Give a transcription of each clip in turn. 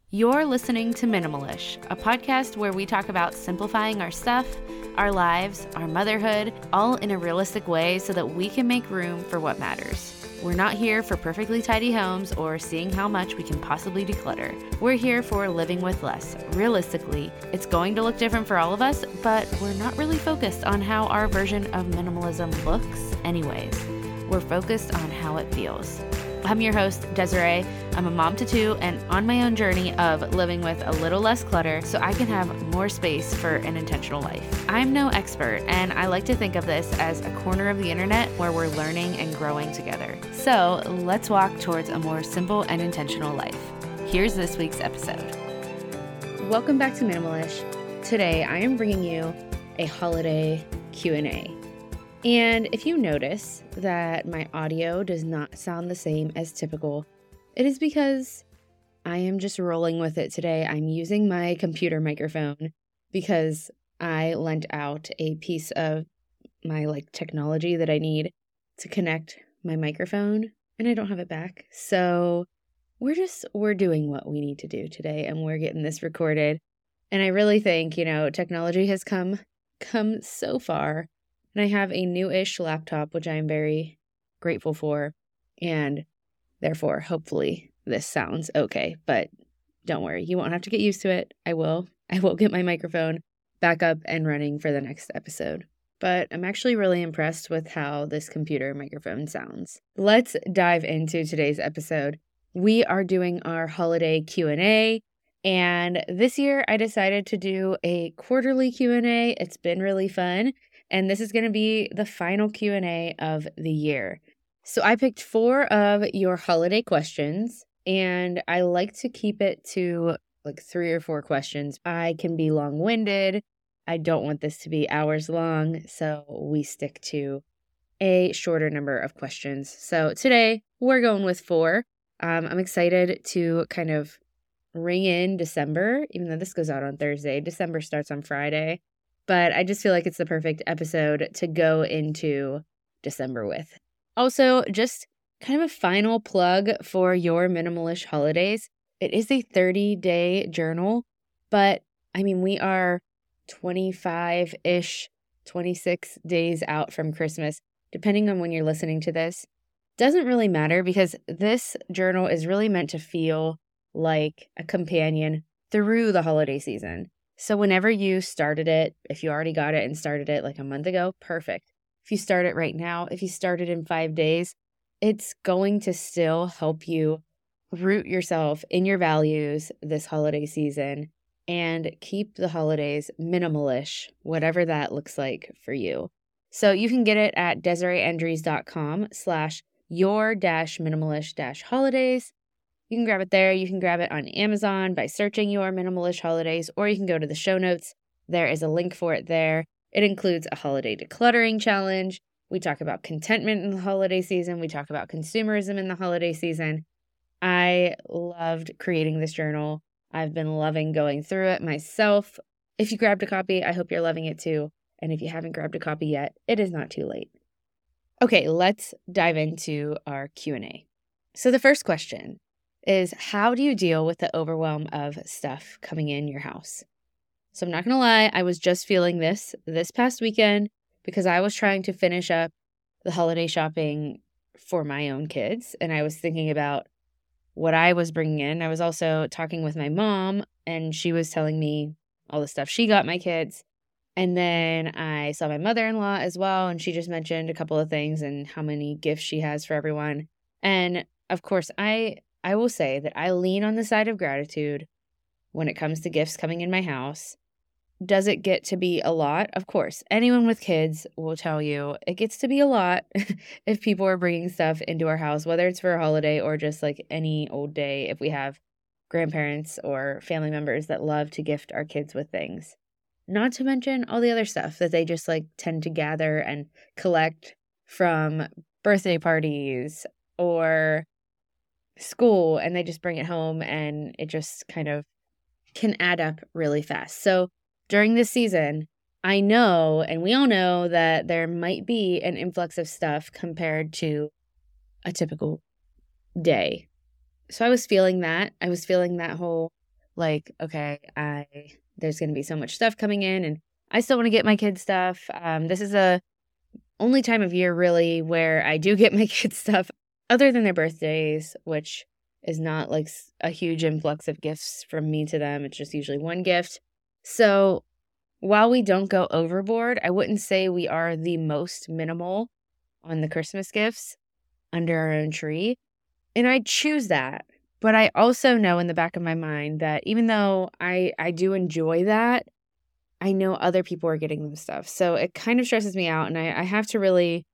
You're listening to Minimalish, a podcast where we talk about simplifying our stuff, our lives, our motherhood, all in a realistic way so that we can make room for what matters. We're not here for perfectly tidy homes or seeing how much we can possibly declutter. We're here for living with less. Realistically, it's going to look different for all of us, but we're not really focused on how our version of minimalism looks anyways. We're focused on how it feels. I'm your host, Desiree. I'm a mom to two and on my own journey of living with a little less clutter so I can have more space for an intentional life. I'm no expert, and I like to think of this as a corner of the internet where we're learning and growing together. So let's walk towards a more simple and intentional life. Here's this week's episode. Welcome back to Minimalish. Today, I am bringing you a holiday Q&A. And if you notice that my audio does not sound the same as typical, it is because I am just rolling with it today. I'm using my computer microphone because I lent out a piece of my technology that I need to connect my microphone, and I don't have it back. So we're doing what we need to do today, and we're getting this recorded. And I really think, technology has come so far. And I have a new-ish laptop, which I am very grateful for. And therefore, hopefully, this sounds okay. But don't worry, you won't have to get used to it. I will get my microphone back up and running for the next episode. But I'm actually really impressed with how this computer microphone sounds. Let's dive into today's episode. We are doing our holiday Q&A. And this year, I decided to do a quarterly Q&A. It's been really fun. And this is going to be the final Q&A of the year. So I picked 4 of your holiday questions, and I like to keep it to 3 or 4 questions. I can be long-winded. I don't want this to be hours long, so we stick to a shorter number of questions. So today, we're going with 4. I'm excited to kind of ring in December, even though this goes out on Thursday. December starts on Friday. But I just feel like it's the perfect episode to go into December with. Also, just kind of a final plug for your Minimalish holidays. It is a 30-day journal, but we are 25-ish, 26 days out from Christmas, depending on when you're listening to this. Doesn't really matter because this journal is really meant to feel like a companion through the holiday season. So whenever you started it, if you already got it and started it a month ago, perfect. If you start it right now, if you started in 5 days, it's going to still help you root yourself in your values this holiday season and keep the holidays minimalish, whatever that looks like for you. So you can get it at DesireeAndrews.com/your-minimalish-holidays. You can grab it there. You can grab it on Amazon by searching Your Minimalish Holidays, or you can go to the show notes. There is a link for it there. It includes a holiday decluttering challenge. We talk about contentment in the holiday season. We talk about consumerism in the holiday season. I loved creating this journal. I've been loving going through it myself. If you grabbed a copy, I hope you're loving it too. And if you haven't grabbed a copy yet, it is not too late. Okay, let's dive into our Q&A. So the first question is, how do you deal with the overwhelm of stuff coming in your house? So I'm not going to lie, I was just feeling this past weekend because I was trying to finish up the holiday shopping for my own kids, and I was thinking about what I was bringing in. I was also talking with my mom, and she was telling me all the stuff she got my kids. And then I saw my mother-in-law as well, and she just mentioned a couple of things and how many gifts she has for everyone. And of course, I will say that I lean on the side of gratitude when it comes to gifts coming in my house. Does it get to be a lot? Of course. Anyone with kids will tell you it gets to be a lot if people are bringing stuff into our house, whether it's for a holiday or just any old day if we have grandparents or family members that love to gift our kids with things. Not to mention all the other stuff that they just tend to gather and collect from birthday parties or school, and they just bring it home, and it just kind of can add up really fast. So during this season, I know, and we all know, that there might be an influx of stuff compared to a typical day. So I was feeling that. I was feeling that whole like, okay, there's going to be so much stuff coming in and I still want to get my kids stuff. This is the only time of year really where I do get my kids stuff other than their birthdays, which is not like a huge influx of gifts from me to them. It's just usually one gift. So while we don't go overboard, I wouldn't say we are the most minimal on the Christmas gifts under our own tree. And I choose that. But I also know in the back of my mind that even though I do enjoy that, I know other people are getting them stuff. So it kind of stresses me out. And I have to really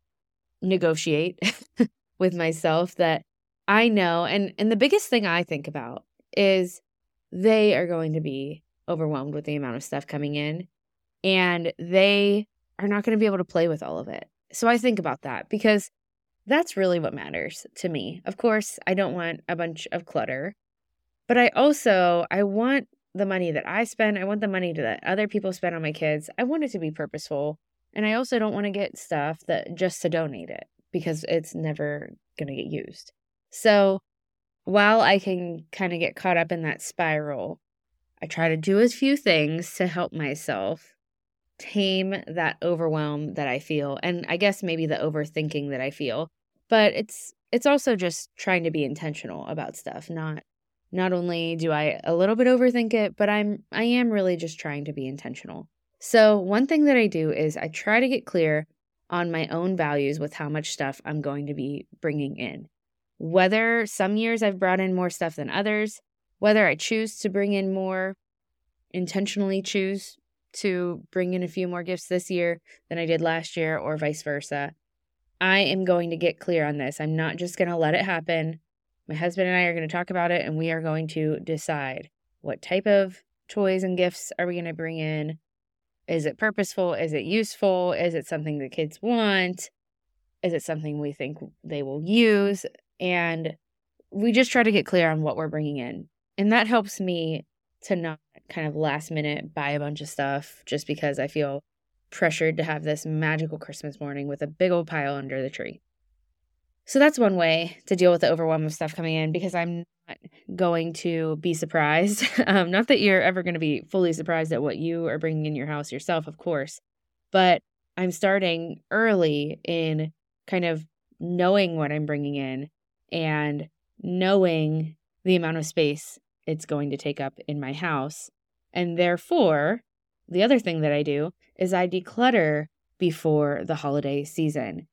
negotiate with myself that I know. And the biggest thing I think about is they are going to be overwhelmed with the amount of stuff coming in. And they are not going to be able to play with all of it. So I think about that because that's really what matters to me. Of course, I don't want a bunch of clutter, but I want the money that I spend. I want the money that other people spend on my kids. I want it to be purposeful. And I also don't want to get stuff that just to donate it because it's never going to get used. So while I can kind of get caught up in that spiral, I try to do as few things to help myself tame that overwhelm that I feel. And I guess maybe the overthinking that I feel. But it's also just trying to be intentional about stuff. Not only do I a little bit overthink it, but I am really just trying to be intentional. So one thing that I do is I try to get clear on my own values with how much stuff I'm going to be bringing in. Whether some years I've brought in more stuff than others, whether I choose to bring in more, intentionally choose to bring in a few more gifts this year than I did last year or vice versa. I am going to get clear on this. I'm not just going to let it happen. My husband and I are going to talk about it and we are going to decide what type of toys and gifts are we going to bring in. Is it purposeful? Is it useful? Is it something the kids want? Is it something we think they will use? And we just try to get clear on what we're bringing in. And that helps me to not kind of last minute buy a bunch of stuff just because I feel pressured to have this magical Christmas morning with a big old pile under the tree. So that's one way to deal with the overwhelm of stuff coming in because I'm not going to be surprised. Not that you're ever going to be fully surprised at what you are bringing in your house yourself, of course, but I'm starting early in kind of knowing what I'm bringing in and knowing the amount of space it's going to take up in my house. And therefore, the other thing that I do is I declutter before the holiday season.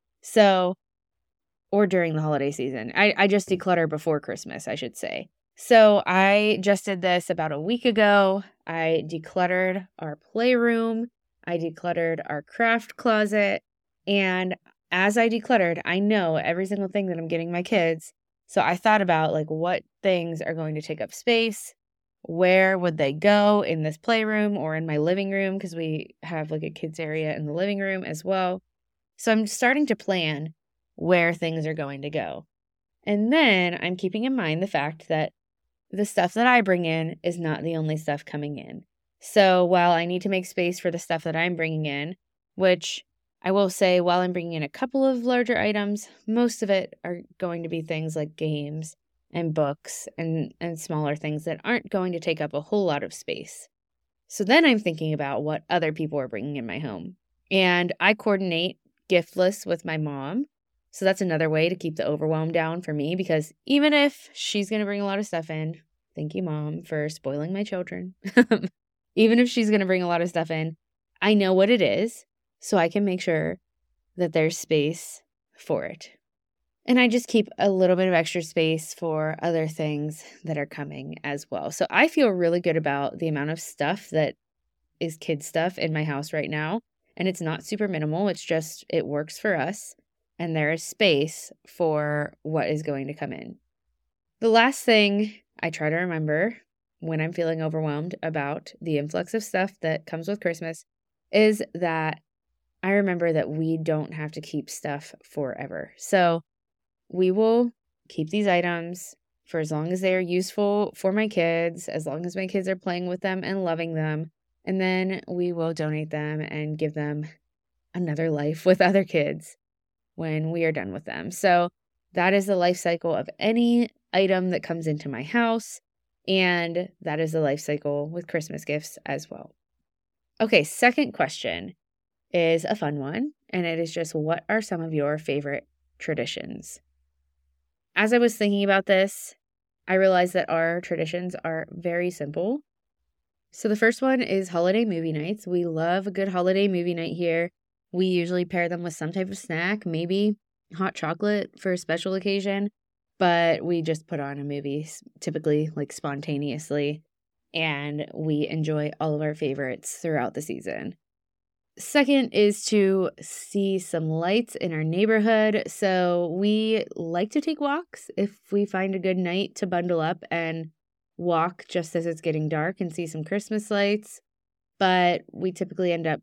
Or during the holiday season. I just declutter before Christmas, I should say. So I just did this about a week ago. I decluttered our playroom. I decluttered our craft closet. And as I decluttered, I know every single thing that I'm getting my kids. So I thought about like what things are going to take up space. Where would they go in this playroom or in my living room? Because we have like a kids area in the living room as well. So I'm starting to plan where things are going to go. And then I'm keeping in mind the fact that the stuff that I bring in is not the only stuff coming in. So while I need to make space for the stuff that I'm bringing in, which I will say while I'm bringing in a couple of larger items, most of it are going to be things like games and books and smaller things that aren't going to take up a whole lot of space. So then I'm thinking about what other people are bringing in my home. And I coordinate gift lists with my mom. So that's another way to keep the overwhelm down for me because even if she's going to bring a lot of stuff in, thank you, Mom, for spoiling my children. Even if she's going to bring a lot of stuff in, I know what it is so I can make sure that there's space for it. And I just keep a little bit of extra space for other things that are coming as well. So I feel really good about the amount of stuff that is kid stuff in my house right now. And it's not super minimal. It's just, it works for us. And there is space for what is going to come in. The last thing I try to remember when I'm feeling overwhelmed about the influx of stuff that comes with Christmas is that I remember that we don't have to keep stuff forever. So we will keep these items for as long as they are useful for my kids, as long as my kids are playing with them and loving them. And then we will donate them and give them another life with other kids when we are done with them. So that is the life cycle of any item that comes into my house. And that is the life cycle with Christmas gifts as well. Okay, second question is a fun one, and it is just, what are some of your favorite traditions? As I was thinking about this, I realized that our traditions are very simple. So the first one is holiday movie nights. We love a good holiday movie night here. We usually pair them with some type of snack, maybe hot chocolate for a special occasion, but we just put on a movie, typically like spontaneously, and we enjoy all of our favorites throughout the season. Second is to see some lights in our neighborhood. So we like to take walks if we find a good night to bundle up and walk just as it's getting dark and see some Christmas lights. But we definitely end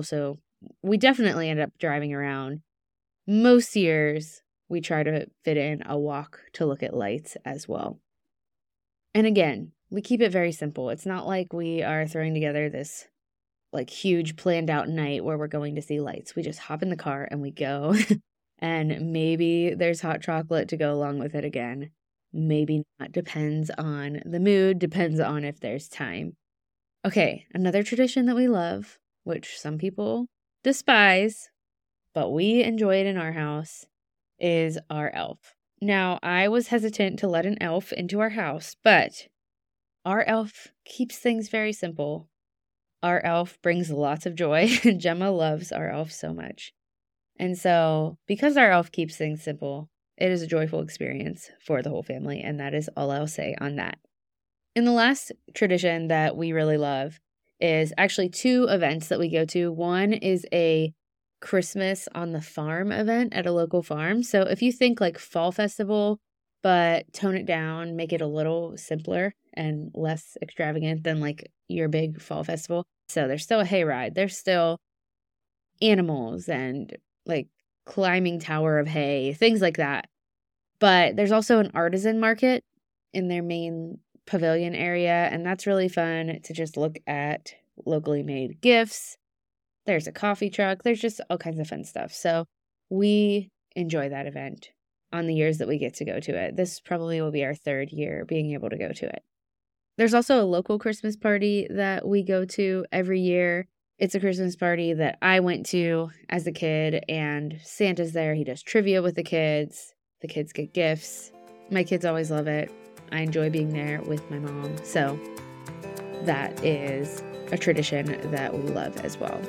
up driving around. Most years, we try to fit in a walk to look at lights as well. And again, we keep it very simple. It's not like we are throwing together this like huge planned out night where we're going to see lights. We just hop in the car and we go. And maybe there's hot chocolate to go along with it again. Maybe not. Depends on the mood, depends on if there's time. Okay, another tradition that we love, which some people despise, but we enjoy it in our house, is our elf. Now, I was hesitant to let an elf into our house, but our elf keeps things very simple. Our elf brings lots of joy. Gemma loves our elf so much. And so, because our elf keeps things simple, it is a joyful experience for the whole family, and that is all I'll say on that. And the last tradition that we really love is actually two events that we go to. One is a Christmas on the farm event at a local farm. So if you think like fall festival, but tone it down, make it a little simpler and less extravagant than like your big fall festival. So there's still a hayride. There's still animals and like climbing tower of hay, things like that. But there's also an artisan market in their main pavilion area, and that's really fun to just look at locally made gifts. There's a coffee truck. There's just all kinds of fun stuff. So we enjoy that event on the years that we get to go to it. This probably will be our third year being able to go to it. There's also a local Christmas party that we go to every year. It's a Christmas party that I went to as a kid, and Santa's there. He does trivia with the kids. The kids get gifts. My kids always love it. I enjoy being there with my mom. So that is a tradition that we love as well.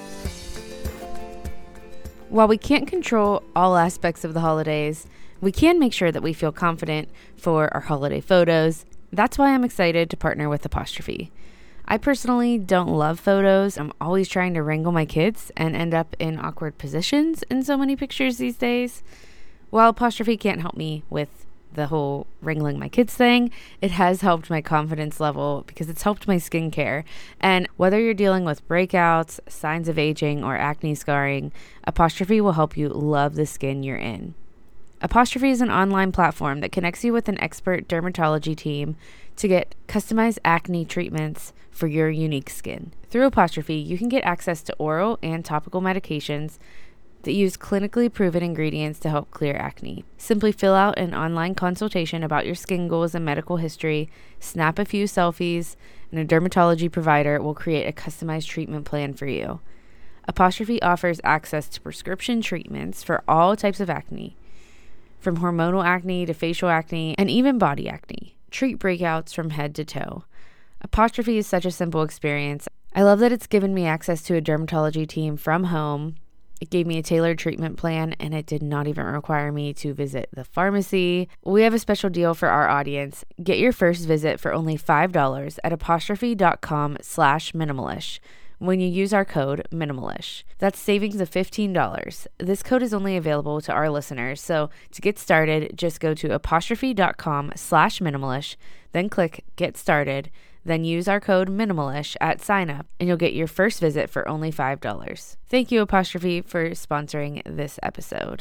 While we can't control all aspects of the holidays, we can make sure that we feel confident for our holiday photos. That's why I'm excited to partner with Apostrophe. I personally don't love photos. I'm always trying to wrangle my kids and end up in awkward positions in so many pictures these days. While Apostrophe can't help me with the whole wrangling my kids thing, it has helped my confidence level because it's helped my skincare. And whether you're dealing with breakouts, signs of aging, or acne scarring, Apostrophe will help you love the skin you're in. Apostrophe is an online platform that connects you with an expert dermatology team to get customized acne treatments for your unique skin. Through Apostrophe, you can get access to oral and topical medications that use clinically proven ingredients to help clear acne. Simply fill out an online consultation about your skin goals and medical history, snap a few selfies, and a dermatology provider will create a customized treatment plan for you. Apostrophe offers access to prescription treatments for all types of acne, from hormonal acne to facial acne and even body acne. Treat breakouts from head to toe. Apostrophe is such a simple experience. I love that it's given me access to a dermatology team from home. It gave me a tailored treatment plan, and it did not even require me to visit the pharmacy. We have a special deal for our audience. Get your first visit for only $5 at apostrophe.com/minimalish when you use our code minimalish. That's savings of $15. This code is only available to our listeners. So to get started, just go to apostrophe.com/minimalish, then click get started. Then use our code minimalish at sign up, and you'll get your first visit for only $5. Thank you, Apostrophe, for sponsoring this episode.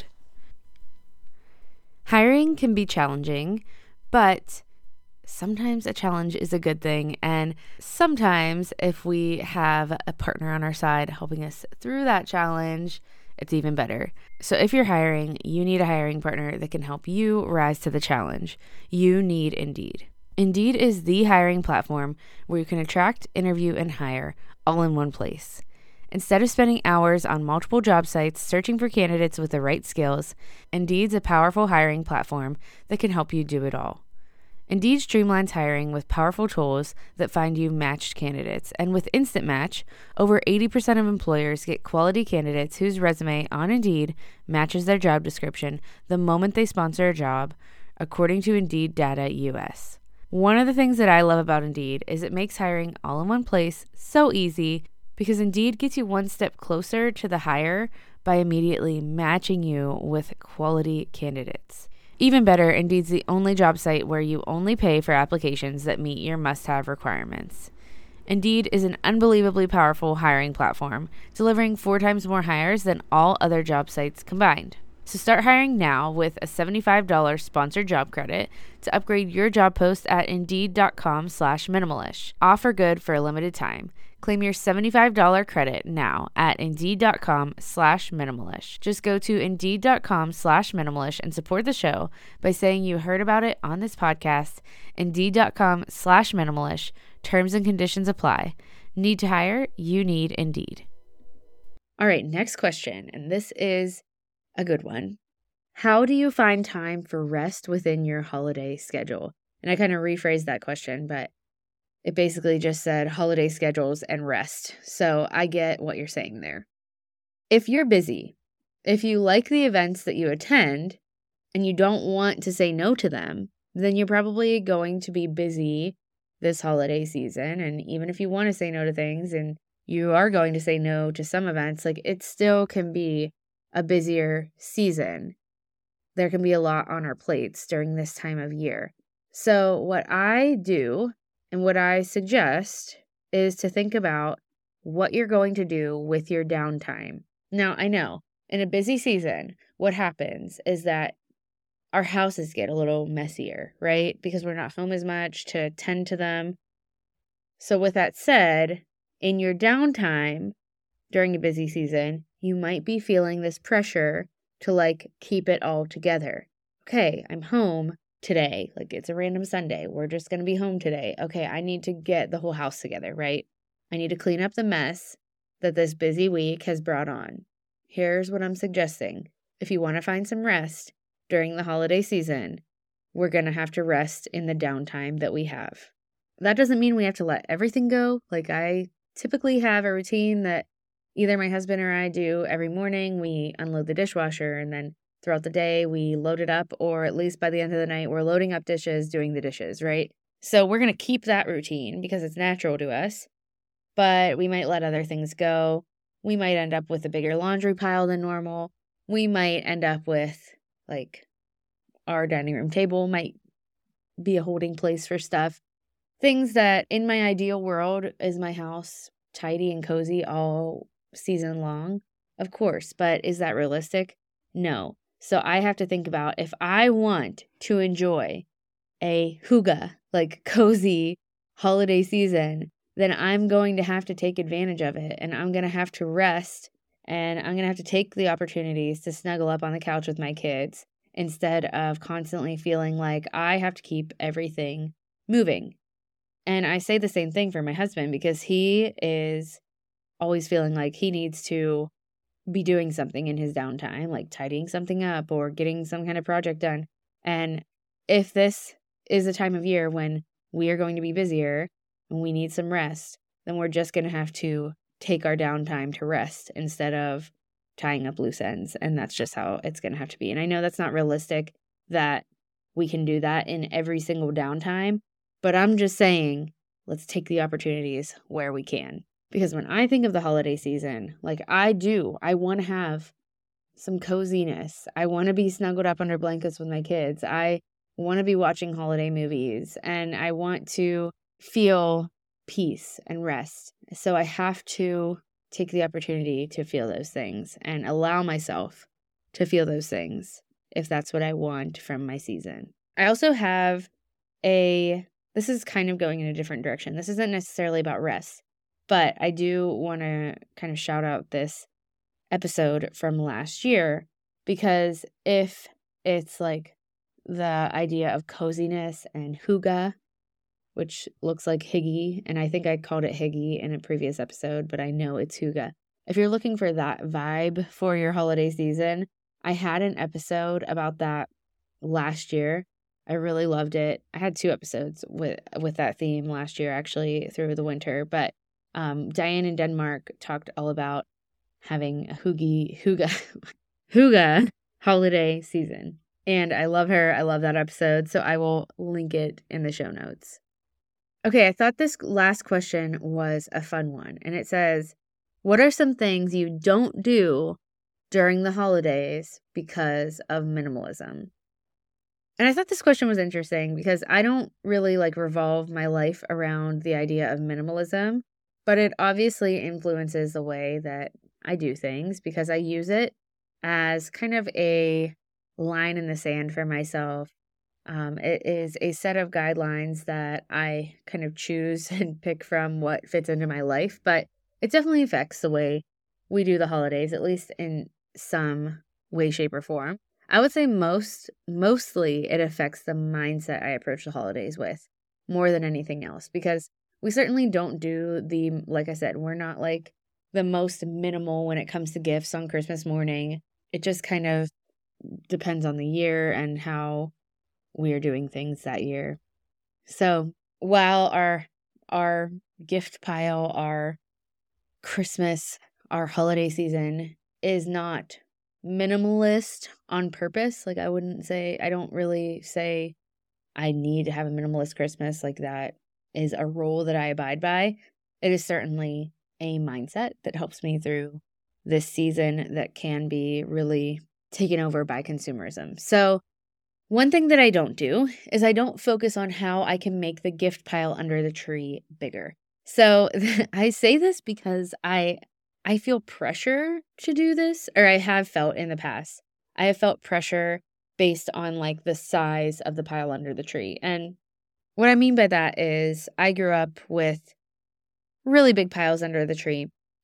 Hiring can be challenging, but sometimes a challenge is a good thing. And sometimes if we have a partner on our side helping us through that challenge, it's even better. So if you're hiring, you need a hiring partner that can help you rise to the challenge. You need Indeed. Indeed is the hiring platform where you can attract, interview, and hire all in one place. Instead of spending hours on multiple job sites searching for candidates with the right skills, Indeed's a powerful hiring platform that can help you do it all. Indeed streamlines hiring with powerful tools that find you matched candidates. And with Instant Match, over 80% of employers get quality candidates whose resume on Indeed matches their job description the moment they sponsor a job, according to Indeed Data US. One of the things that I love about Indeed is it makes hiring all in one place so easy because Indeed gets you one step closer to the hire by immediately matching you with quality candidates. Even better, Indeed's the only job site where you only pay for applications that meet your must-have requirements. Indeed is an unbelievably powerful hiring platform, delivering 4 times more hires than all other job sites combined. So start hiring now with a $75 sponsored job credit to upgrade your job post at Indeed.com/minimalish. Offer good for a limited time. Claim your $75 credit now at Indeed.com/minimalish. Just go to Indeed.com/minimalish and support the show by saying you heard about it on this podcast. Indeed.com/minimalish. Terms and conditions apply. Need to hire? You need Indeed. All right, next question, and this is a good one. How do you find time for rest within your holiday schedule? And I kind of rephrased that question, but it basically just said holiday schedules and rest. So I get what you're saying there. If you're busy, if you like the events that you attend and you don't want to say no to them, then you're probably going to be busy this holiday season. And even if you want to say no to things and you are going to say no to some events, like it still can be a busier season. There can be a lot on our plates during this time of year. So what I do and what I suggest is to think about what you're going to do with your downtime. Now, I know in a busy season, what happens is that our houses get a little messier, right? Because we're not home as much to tend to them. So with that said, in your downtime during a busy season, you might be feeling this pressure to keep it all together. Okay, I'm home today. It's a random Sunday. We're just going to be home today. Okay, I need to get the whole house together, right? I need to clean up the mess that this busy week has brought on. Here's what I'm suggesting. If you want to find some rest during the holiday season, we're going to have to rest in the downtime that we have. That doesn't mean we have to let everything go. I typically have a routine that either my husband or I do every morning. We unload the dishwasher and then throughout the day we load it up, or at least by the end of the night, we're loading up dishes, doing the dishes, right? So we're going to keep that routine because it's natural to us, but we might let other things go. We might end up with a bigger laundry pile than normal. We might end up with our dining room table might be a holding place for stuff. Things that in my ideal world is my house tidy and cozy all season long, of course, but is that realistic? No. So I have to think about if I want to enjoy a hygge, cozy holiday season, then I'm going to have to take advantage of it, and I'm going to have to rest, and I'm going to have to take the opportunities to snuggle up on the couch with my kids instead of constantly feeling like I have to keep everything moving. And I say the same thing for my husband because he is always feeling like he needs to be doing something in his downtime, like tidying something up or getting some kind of project done. And if this is a time of year when we are going to be busier and we need some rest, then we're just going to have to take our downtime to rest instead of tying up loose ends. And that's just how it's going to have to be. And I know that's not realistic that we can do that in every single downtime, but I'm just saying, let's take the opportunities where we can. Because when I think of the holiday season, I want to have some coziness. I want to be snuggled up under blankets with my kids. I want to be watching holiday movies, and I want to feel peace and rest. So I have to take the opportunity to feel those things and allow myself to feel those things if that's what I want from my season. I also have this is kind of going in a different direction. This isn't necessarily about rest. But I do want to kind of shout out this episode from last year, because if it's the idea of coziness and hygge, which looks like Hygge. And I think I called it Hygge in a previous episode, but I know it's Hygge. If you're looking for that vibe for your holiday season, I had an episode about that last year. I really loved it. I had 2 episodes with that theme last year, actually, through the winter. But Diane in Denmark talked all about having a Hygge holiday season. And I love her. I love that episode. So I will link it in the show notes. Okay, I thought this last question was a fun one. And it says, what are some things you don't do during the holidays because of minimalism? And I thought this question was interesting because I don't really revolve my life around the idea of minimalism, but it obviously influences the way that I do things because I use it as kind of a line in the sand for myself. It is a set of guidelines that I kind of choose and pick from what fits into my life, but it definitely affects the way we do the holidays, at least in some way, shape, or form. I would say mostly it affects the mindset I approach the holidays with more than anything else, because we certainly don't do like I said, we're not like the most minimal when it comes to gifts on Christmas morning. It just kind of depends on the year and how we are doing things that year. So while our gift pile, our Christmas, our holiday season is not minimalist on purpose, I don't really say I need to have a minimalist Christmas. That is a rule that I abide by. It is certainly a mindset that helps me through this season that can be really taken over by consumerism. So one thing that I don't do is I don't focus on how I can make the gift pile under the tree bigger. So I say this because I feel pressure to do this, or I have felt in the past. I have felt pressure based on the size of the pile under the tree. And what I mean by that is I grew up with really big piles under the tree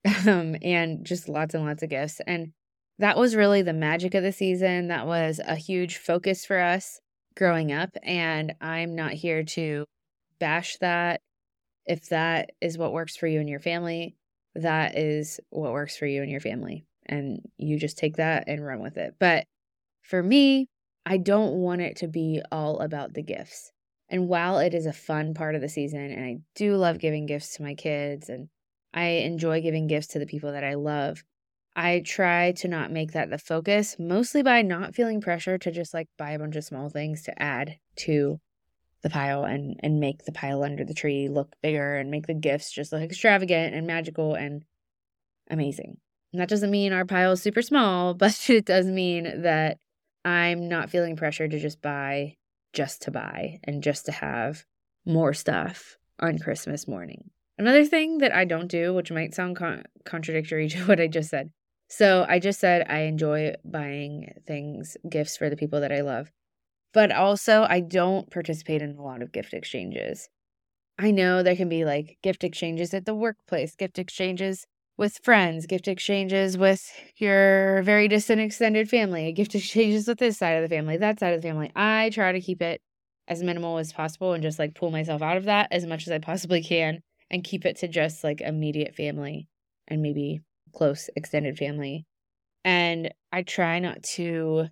and just lots and lots of gifts. And that was really the magic of the season. That was a huge focus for us growing up. And I'm not here to bash that. If that is what works for you and your family, that is what works for you and your family. And you just take that and run with it. But for me, I don't want it to be all about the gifts. And while it is a fun part of the season, and I do love giving gifts to my kids, and I enjoy giving gifts to the people that I love, I try to not make that the focus, mostly by not feeling pressure to just buy a bunch of small things to add to the pile and make the pile under the tree look bigger and make the gifts just look extravagant and magical and amazing. And that doesn't mean our pile is super small, but it does mean that I'm not feeling pressure to just buy just to buy and just to have more stuff on Christmas morning. Another thing that I don't do, which might sound contradictory to what I just said. So I just said I enjoy buying gifts for the people that I love. But also, I don't participate in a lot of gift exchanges. I know there can be gift exchanges at the workplace, gift exchanges with friends, gift exchanges with your very distant extended family, gift exchanges with this side of the family, that side of the family. I try to keep it as minimal as possible and just pull myself out of that as much as I possibly can and keep it to just immediate family and maybe close extended family. And I try not to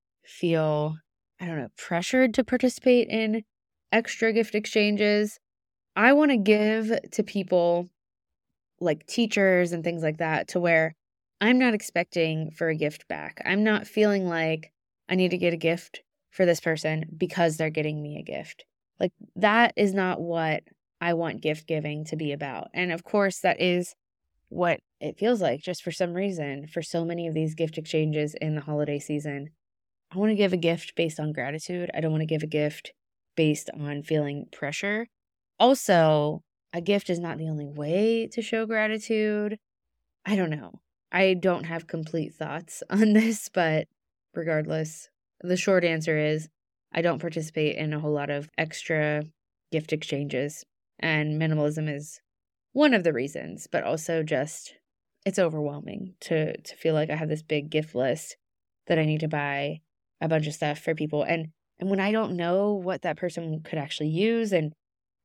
feel pressured to participate in extra gift exchanges. I want to give to people teachers and things like that to where I'm not expecting for a gift back. I'm not feeling like I need to get a gift for this person because they're getting me a gift. That is not what I want gift giving to be about. And of course, that is what it feels like just for some reason for so many of these gift exchanges in the holiday season. I want to give a gift based on gratitude. I don't want to give a gift based on feeling pressure. Also, a gift is not the only way to show gratitude. I don't know. I don't have complete thoughts on this, but regardless, the short answer is I don't participate in a whole lot of extra gift exchanges, and minimalism is one of the reasons, but also just it's overwhelming to feel like I have this big gift list that I need to buy a bunch of stuff for people. And when I don't know what that person could actually use and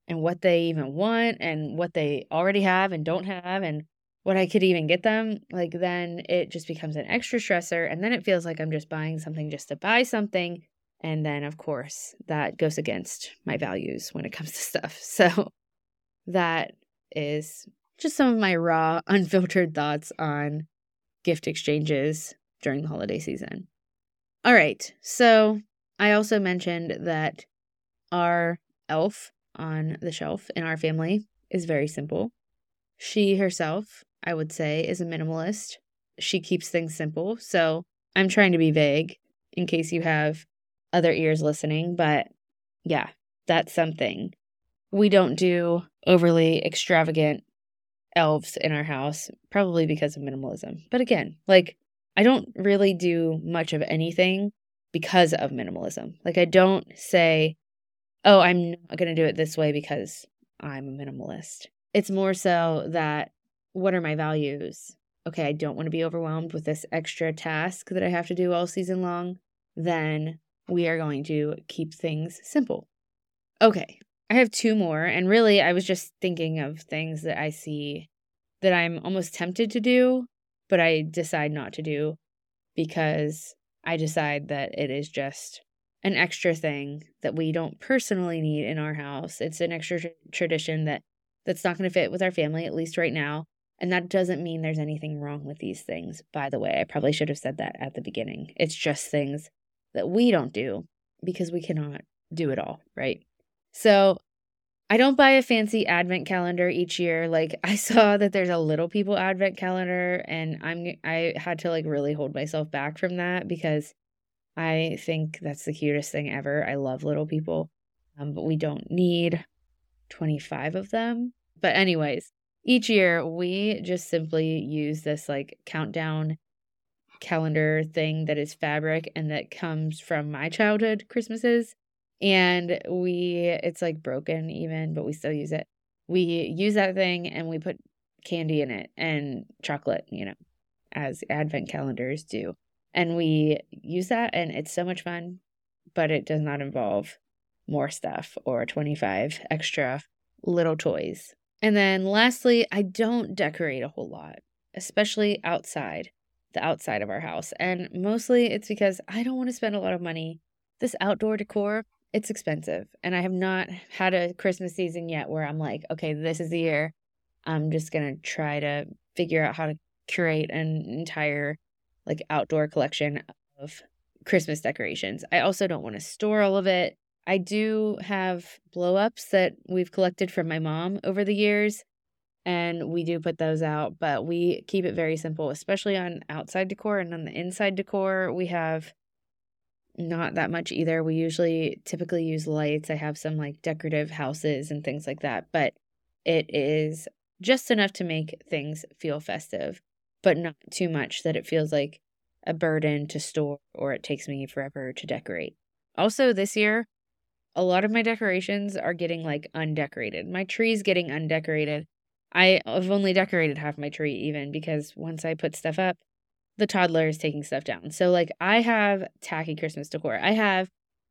and what they even want and what they already have and don't have and what I could even get them, like then it just becomes an extra stressor. And then it feels like I'm just buying something just to buy something. And then, of course, that goes against my values when it comes to stuff. So that is just some of my raw, unfiltered thoughts on gift exchanges during the holiday season. All right. So I also mentioned that our elf on the shelf in our family is very simple. She herself, I would say, is a minimalist. She keeps things simple. So I'm trying to be vague in case you have other ears listening. But yeah, that's something. We don't do overly extravagant elves in our house, probably because of minimalism. But again, like I don't really do much of anything because of minimalism. Like I don't say, oh, I'm not going to do it this way because I'm a minimalist. It's more so that what are my values? Okay, I don't want to be overwhelmed with this extra task that I have to do all season long. Then we are going to keep things simple. Okay, I have two more. And really, I was just thinking of things that I see that I'm almost tempted to do, but I decide not to do because I decide that it is just an extra thing that we don't personally need in our house. It's an extra tradition that's not going to fit with our family, at least right now. And that doesn't mean there's anything wrong with these things, by the way. I probably should have said that at the beginning. It's just things that we don't do because we cannot do it all, right? So I don't buy a fancy advent calendar each year. Like I saw that there's a Little People advent calendar and I had to like really hold myself back from that because I think that's the cutest thing ever. I love Little People, but we don't need 25 of them. But anyways, each year we just simply use this like countdown calendar thing that is fabric and that comes from my childhood Christmases. And it's like broken even, but we still use it. We use that thing and we put candy in it and chocolate, as advent calendars do. And we use that and it's so much fun, but it does not involve more stuff or 25 extra little toys. And then lastly, I don't decorate a whole lot, especially the outside of our house. And mostly it's because I don't want to spend a lot of money. This outdoor decor, it's expensive. And I have not had a Christmas season yet where I'm like, okay, this is the year. I'm just going to try to figure out how to curate an entire like outdoor collection of Christmas decorations. I also don't want to store all of it. I do have blow-ups that we've collected from my mom over the years, and we do put those out, but we keep it very simple, especially on outside decor. And on the inside decor, we have not that much either. We typically use lights. I have some like decorative houses and things like that, but it is just enough to make things feel festive, but not too much that it feels like a burden to store or it takes me forever to decorate. Also, this year, a lot of my decorations are getting like undecorated. My tree's getting undecorated. I've only decorated half my tree even because once I put stuff up, the toddler is taking stuff down. So like I have tacky Christmas decor. I have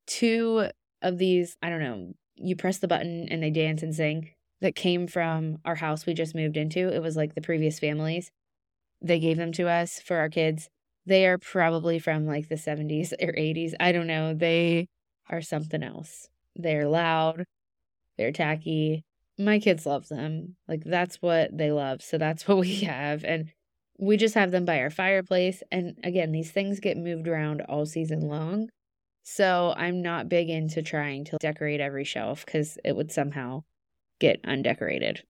2 of these, I don't know, you press the button and they dance and sing that came from our house we just moved into. It was like the previous families. They gave them to us for our kids. They are probably from like the 70s or 80s. I don't know. They are something else. They're loud. They're tacky. My kids love them. Like that's what they love. So that's what we have. And we just have them by our fireplace. And again, these things get moved around all season long. So I'm not big into trying to decorate every shelf because it would somehow get undecorated.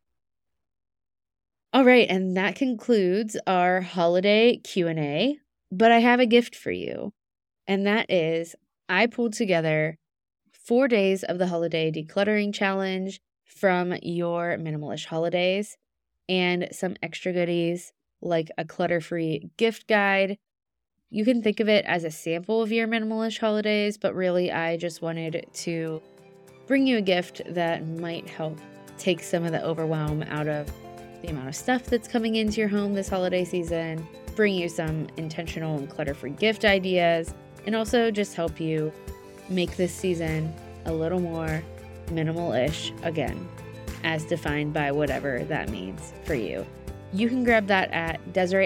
All right, and that concludes our holiday Q&A, but I have a gift for you. And that is I pulled together 4 days of the holiday decluttering challenge from your Minimalish holidays and some extra goodies like a clutter-free gift guide. You can think of it as a sample of your Minimalish holidays, but really I just wanted to bring you a gift that might help take some of the overwhelm out of the amount of stuff that's coming into your home this holiday season, bring you some intentional and clutter-free gift ideas, and also just help you make this season a little more minimal-ish, again, as defined by whatever that means for you. You can grab that at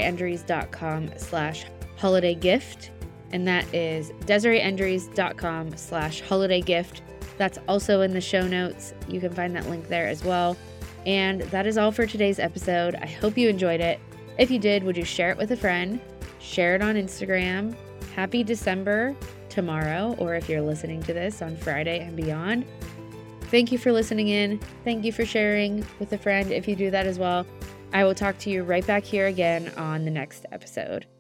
DesireeEndries.com/holidaygift, and that is DesireeEndries.com/holidaygift. That's also in the show notes. You can find that link there as well. And that is all for today's episode. I hope you enjoyed it. If you did, would you share it with a friend? Share it on Instagram. Happy December tomorrow, or if you're listening to this on Friday and beyond. Thank you for listening in. Thank you for sharing with a friend if you do that as well. I will talk to you right back here again on the next episode.